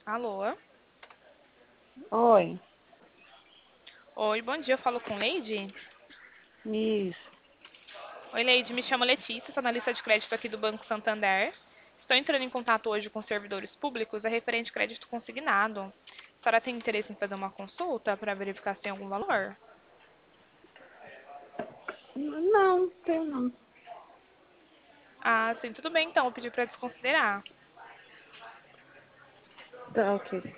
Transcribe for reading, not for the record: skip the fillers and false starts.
Alô? Oi, Oi, bom dia, eu falo com Leide? isso. Oi, Leide, me chamo Letícia, sou analista de crédito aqui do Banco Santander. Estou entrando em contato hoje com servidores públicos a referente crédito consignado. A senhora tem interesse em fazer uma consulta para verificar se tem algum valor? Não, tem não. Ah, sim, tudo bem então, vou pedir para desconsiderar. Tá, ok.